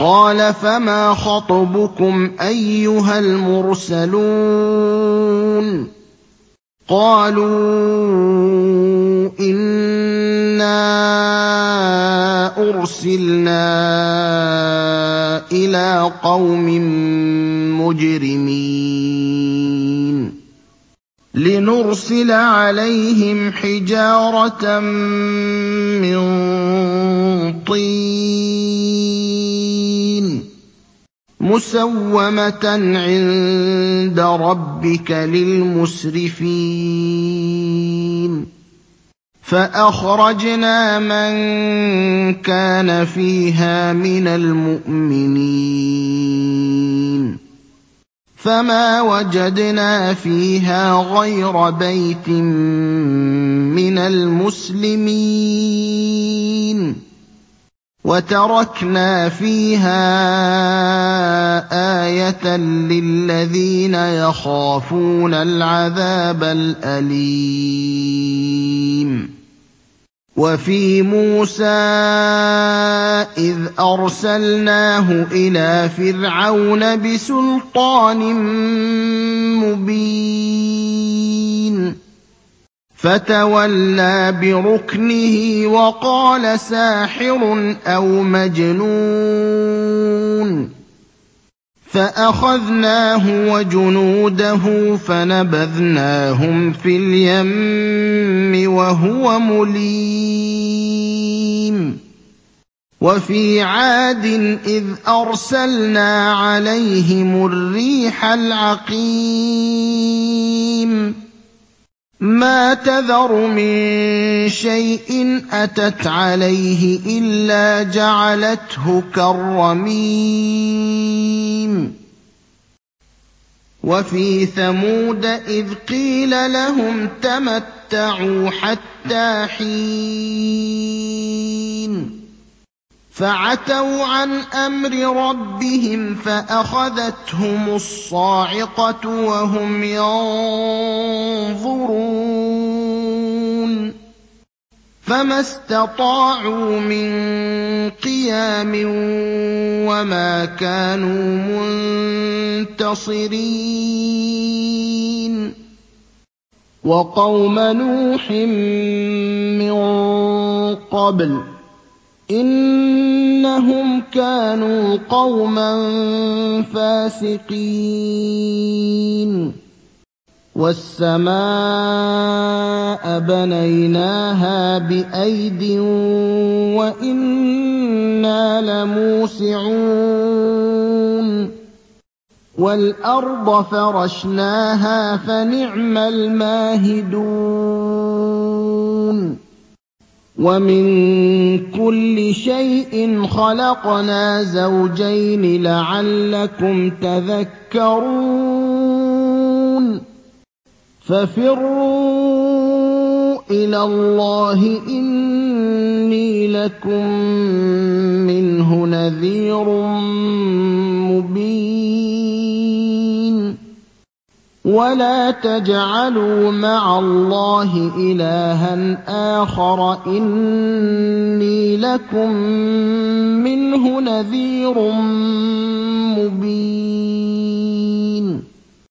قَالَ فَمَا خَطْبُكُمْ أَيُّهَا الْمُرْسَلُونَ قَالُوا إِنَّا أُرْسِلْنَا إِلَىٰ قَوْمٍ مُّجْرِمِينَ لِنُرْسِلَ عَلَيْهِمْ حِجَارَةً مِّن طِينٍ مُّسَوَّمَةً عِندَ رَبِّكَ لِلْمُسْرِفِينَ فَأَخْرَجْنَا مَن كَانَ فِيهَا مِنَ الْمُؤْمِنِينَ فَمَا وَجَدْنَا فِيهَا غَيْرَ بَيْتٍ مِّنَ الْمُسْلِمِينَ وَتَرَكْنَا فِيهَا آيَةً لِّلَّذِينَ يَخَافُونَ الْعَذَابَ الْأَلِيمَ وَفِي مُوسَىٰ إِذْ أَرْسَلْنَاهُ إِلَىٰ فِرْعَوْنَ بِسُلْطَانٍ مُّبِينٍ فَتَوَلَّىٰ بِرُكْنِهِ وَقَالَ سَاحِرٌ أَوْ مَجْنُونٌ فَأَخَذْنَاهُ وَجُنُودَهُ فَنَبَذْنَاهُمْ فِي الْيَمِّ وَهُوَ مُلِيمٌ وَفِي عَادٍ إِذْ أَرْسَلْنَا عَلَيْهِمُ الرِّيحَ الْعَقِيمَ مَا تَذَرُ مِن شَيْءٍ أَتَتْ عَلَيْهِ إِلَّا جَعَلَتْهُ كَالرَّمِيمِ وَفِي ثَمُودَ إِذْ قِيلَ لَهُمْ تَمَتَّعُوا حَتَّىٰ حِينٍ فَعَتَوْا عَنْ أَمْرِ رَبِّهِمْ فَأَخَذَتْهُمُ الصَّاعِقَةُ وَهُمْ يَنظُرُونَ فَمَا اسْتَطَاعُوا مِن قِيَامٍ وَمَا كَانُوا مُنتَصِرِينَ وَقَوْمَ نُوحٍ مِّن قَبْلُ ۖ إِنَّهُمْ كَانُوا قَوْمًا فَاسِقِينَ وَالسَّمَاءَ بَنَيْنَاهَا بِأَيْدٍ وَإِنَّا لَمُوسِعُونَ وَالْأَرْضَ فَرَشْنَاهَا فَنِعْمَ الْمَاهِدُونَ وَمِن كُلِّ شَيْءٍ خَلَقْنَا زَوْجَيْنِ لَعَلَّكُمْ تَذَكَّرُونَ فَفِرُّوا إِلَى اللَّهِ إِنِّي لَكُم مِّنْهُ نَذِيرٌ مُّبِينٌ وَلَا تَجْعَلُوا مَعَ اللَّهِ إِلَٰهًا آخَرَ إِنِّي لَكُم مِّنْهُ نَذِيرٌ مُّبِينٌ